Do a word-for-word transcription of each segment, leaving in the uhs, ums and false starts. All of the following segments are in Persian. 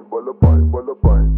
بالا پایین بالا پایین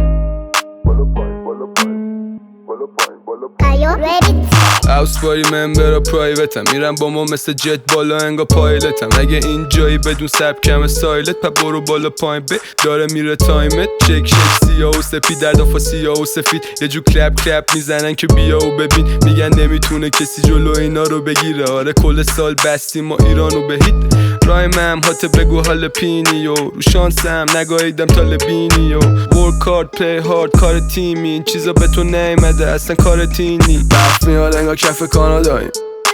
بالا پایین بالا پایین بالا پایین بالا پایین هاوس پاری ممبر پرایوتم، میرم با ما مثل جت بالا انگا پایلتم. اگه این جایی بدون سبکم استایلت پا برو بالا پایین به داره میره تایمت. چک شک سیاه و سفید در دفعه سیاه و سفید یه جو کلپ کلپ میزنن که بیا و ببین. میگن نمیتونه کسی جلو اینا رو بگیره. آره کل سال بستیم ما ایرانو به هیت. رایمم هاته بگو حال پینی و رو شانسم نگاهیدم تا لبینی و ورک هارد پلی هارد کار تیمی. این چیزا به تو نیمده اصلا کار تینی. برف میاد انگا کف کاناداییم،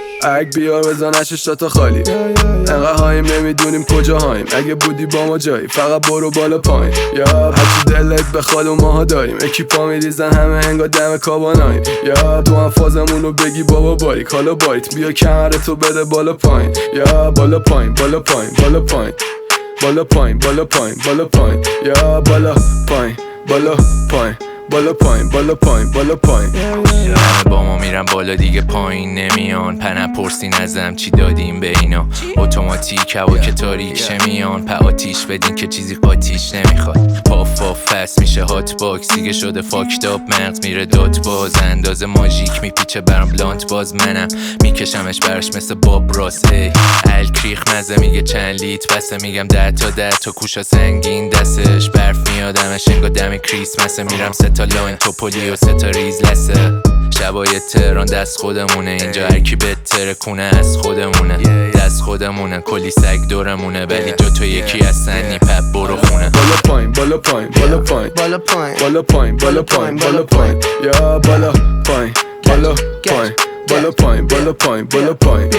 اگ بیار بزن هشت تا خالی. انقدر هاییم نمیدونیم کجا هاییم. اگه بودی با ما جایی فقط برو بالا پایین. یا هرچی دلت بخواد و ماها داریم. اکیپا میریزن همه انگا دم کاباناییم. یا تو هم فازمونو بگی بابا باریک حالا باریت بیا کمرتو بده بالا پایین. یا بالا پایین بالا پایین بالا پایین بالا پایین بالا پایین بالا پایین یا بالا پایین بالا پایین بالا پایین بالا پایین بالا پایین. همه با ما میرن بالا دیگه پایین نمیان. پنه پرسین ازم چی دادیم به اینا. اتوماتیک هوا که تاریک چه میان. په آتیش بدین که چیزی قاتیش نمیخواد. پاف پاف فست میشه هات باکس دیگه شده فاکتاب. مغز میره دات باز اندازه ماژیک میپیچه برام بلانت باز. منم میکشمش براش مثل باب راس. ای الکریخ مزه میگه چند لیت بسه. میگم ده تا ده تا کوشا سنگین دستش. برف میادمش انگا دم کریسمسه. میرم ستا لاین توپولی و ستا ریز لسه. شبای تهران دست خودمونه. اینجا هرکی بهتره کنه از خودمونه. دست خودمونه کلی سگ دورمونه. ولی جو تو یکی از سنی پپ برو خونه. بالا پایین بالا پایین بالا پایین بالا پایین بالا پایین بالا پایین بالا پایین یا بالا پایین بالا پایین بالا پایین بالا پایین بالا پایین.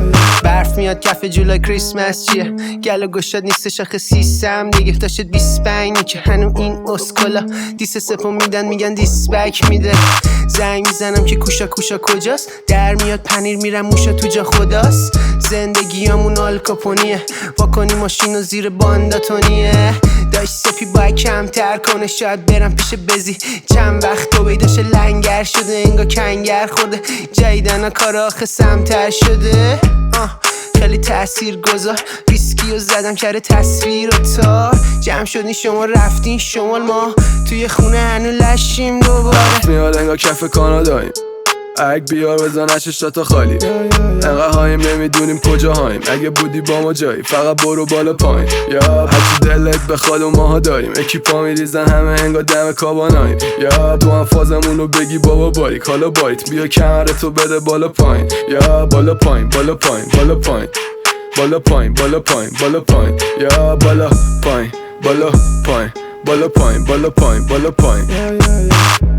برف میاد کف جولای کریسمس چیه؟ گل و گشاد نیستش آخه سیستم دیگه. تا شد بیست و پنج که هنو این اسکولا دیس سپو میدن میگن دیس بک میده. زنگ میزنم که کوشا کوشا کجاست. در میاد پنیر میرم موشا تو جا خداست. زندگیامون آلکاپونیه. واکنی ماشینو زیر بانداتونیه. داشت سپی باید کمتر کنه. شاید برم پیش بزی چند وقت تو بیداشه لنگر شده. انگا کنگر خورده جایدن کار آخه سمتر شده. آه خیلی تأثیر گذار. ویسکی رو زدم کره تصویر و تار. جمع شدین شما رفتین شمال ما توی خونه هنو لشیم دوباره. میاد انگا کف کاناداییم، اگ بیار بزن هشت تا خالی. انقدر هاییم نمیدونیم کجا هاییم. اگه بودی با ما جایی فقط برو بالا پایین. یا هرچی دلت بخواد و ماها داریم. اکیپا میریزن همه انگا دم کاباناییم. یا تو هم فازمونو بگی بابا باریک حالا باریت بیا کمرتو بده بالا پایین. یا بالا پایین بالا پایین بالا پایین بالا پایین بالا پایین بالا پایین یا بالا پایین بالا پایین بالا پایین بالا پایین بالا پایین.